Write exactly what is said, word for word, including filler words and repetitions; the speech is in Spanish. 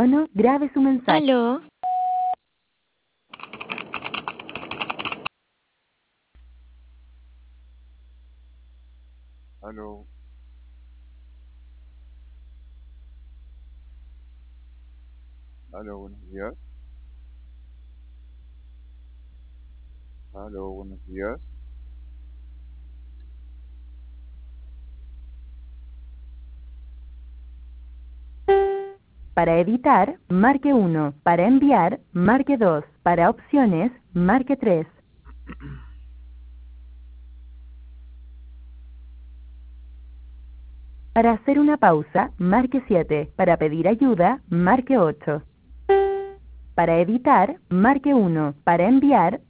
tono, grabe su mensaje. ¿Aló? Aló, aló, buenos días. Aló, buenos días. Para editar, marque uno. Para enviar, marque dos. Para opciones, marque tres. Para hacer una pausa, marque siete. Para pedir ayuda, marque ocho. Para editar, marque uno. Para enviar,